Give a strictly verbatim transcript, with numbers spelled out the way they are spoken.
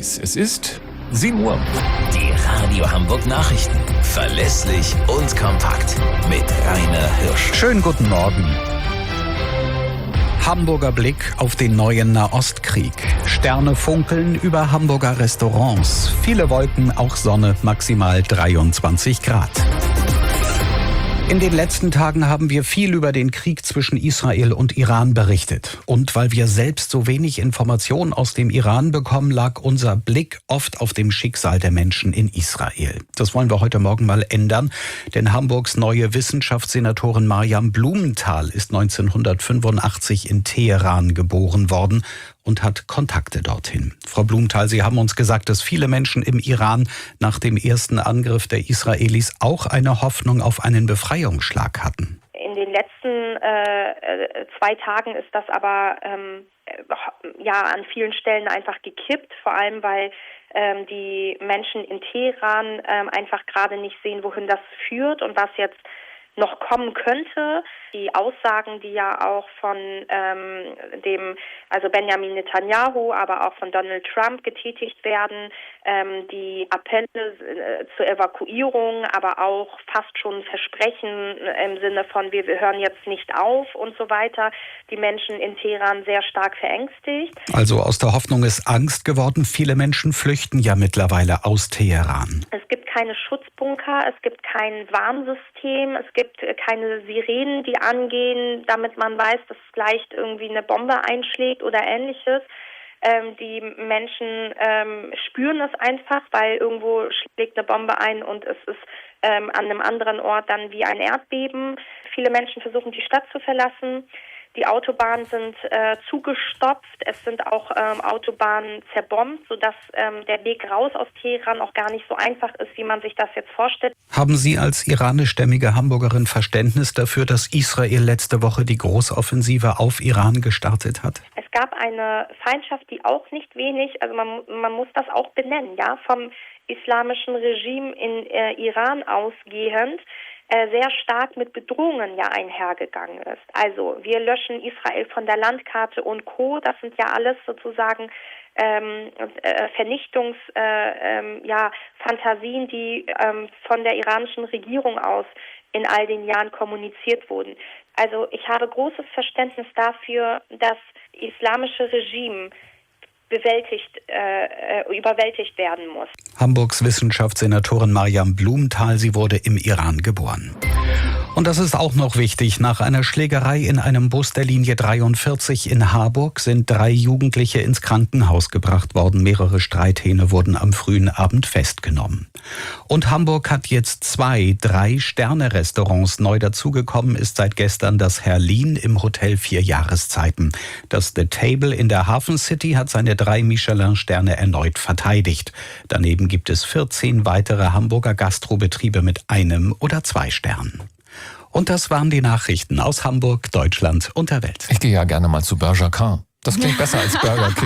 Israelis. Es ist sieben Uhr. Die Radio Hamburg Nachrichten. Verlässlich und kompakt. Mit Rainer Hirsch. Schönen guten Morgen. Hamburger Blick auf den neuen Nahostkrieg. Sterne funkeln über Hamburger Restaurants. Viele Wolken, auch Sonne, maximal dreiundzwanzig Grad. In den letzten Tagen haben wir viel über den Krieg zwischen Israel und Iran berichtet. Und weil wir selbst so wenig Informationen aus dem Iran bekommen, lag unser Blick oft auf dem Schicksal der Menschen in Israel. Das wollen wir heute Morgen mal ändern, denn Hamburgs neue Wissenschaftssenatorin Maryam Blumenthal ist neunzehnhundertfünfundachtzig in Teheran geboren worden und hat Kontakte dorthin. Frau Blumenthal, Sie haben uns gesagt, dass viele Menschen im Iran nach dem ersten Angriff der Israelis auch eine Hoffnung auf einen Befreiungsschlag hatten. In den letzten äh, zwei Tagen ist das aber ähm, ja an vielen Stellen einfach gekippt, vor allem weil ähm, die Menschen in Teheran ähm, einfach gerade nicht sehen, wohin das führt und was jetzt noch kommen könnte. Die Aussagen, die ja auch von ähm, dem, also Benjamin Netanyahu, aber auch von Donald Trump getätigt werden, ähm, die Appelle äh, zur Evakuierung, aber auch fast schon Versprechen im Sinne von wir, wir hören jetzt nicht auf und so weiter, die Menschen in Teheran sehr stark verängstigt. Also aus der Hoffnung ist Angst geworden. Viele Menschen flüchten ja mittlerweile aus Teheran. Es gibt keine Schutzbunker, es gibt kein Warnsystem, es gibt keine Sirenen, die angehen, damit man weiß, dass gleich irgendwie eine Bombe einschlägt oder ähnliches. Ähm, die Menschen ähm, spüren es einfach, weil irgendwo schlägt eine Bombe ein und es ist ähm, an einem anderen Ort dann wie ein Erdbeben. Viele Menschen versuchen, die Stadt zu verlassen. Die Autobahnen sind äh, zugestopft, es sind auch ähm, Autobahnen zerbombt, sodass ähm, der Weg raus aus Teheran auch gar nicht so einfach ist, wie man sich das jetzt vorstellt. Haben Sie als iranischstämmige Hamburgerin Verständnis dafür, dass Israel letzte Woche die Großoffensive auf Iran gestartet hat? Es gab eine Feindschaft, die auch nicht wenig, also man, man muss das auch benennen, ja, vom islamischen Regime in äh, Iran ausgehend, sehr stark mit Bedrohungen ja einhergegangen ist. Also wir löschen Israel von der Landkarte und Co. Das sind ja alles sozusagen ähm, äh, Vernichtungs, äh, ähm, ja, Fantasien, die ähm, von der iranischen Regierung aus in all den Jahren kommuniziert wurden. Also ich habe großes Verständnis dafür, dass islamische Regime bewältigt, äh, überwältigt werden muss. Hamburgs Wissenschaftssenatorin Maryam Blumenthal, sie wurde im Iran geboren. Und das ist auch noch wichtig. Nach einer Schlägerei in einem Bus der Linie dreiundvierzig in Harburg sind drei Jugendliche ins Krankenhaus gebracht worden. Mehrere Streithähne wurden am frühen Abend festgenommen. Und Hamburg hat jetzt zwei Drei-Sterne-Restaurants. Neu dazugekommen ist seit gestern das Herlin im Hotel Vier Jahreszeiten. Das The Table in der Hafen City hat seine drei Michelin-Sterne erneut verteidigt. Daneben gibt es vierzehn weitere Hamburger Gastrobetriebe mit einem oder zwei Sternen. Und das waren die Nachrichten aus Hamburg, Deutschland und der Welt. Ich gehe ja gerne mal zu Burger King. Das klingt besser als Burger King.